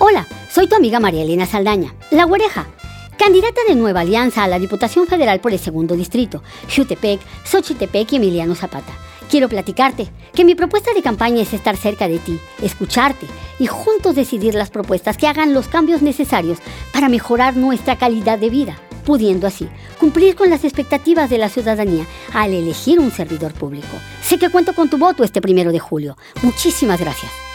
Hola, soy tu amiga María Elena Saldaña, la Güereja, candidata de Nueva Alianza a la Diputación Federal por el Segundo Distrito, Jutepec, Xochitepec y Emiliano Zapata. Quiero platicarte que mi propuesta de campaña es estar cerca de ti, escucharte y juntos decidir las propuestas que hagan los cambios necesarios para mejorar nuestra calidad de vida, pudiendo así cumplir con las expectativas de la ciudadanía al elegir un servidor público. Sé que cuento con tu voto este 1 de julio. Muchísimas gracias.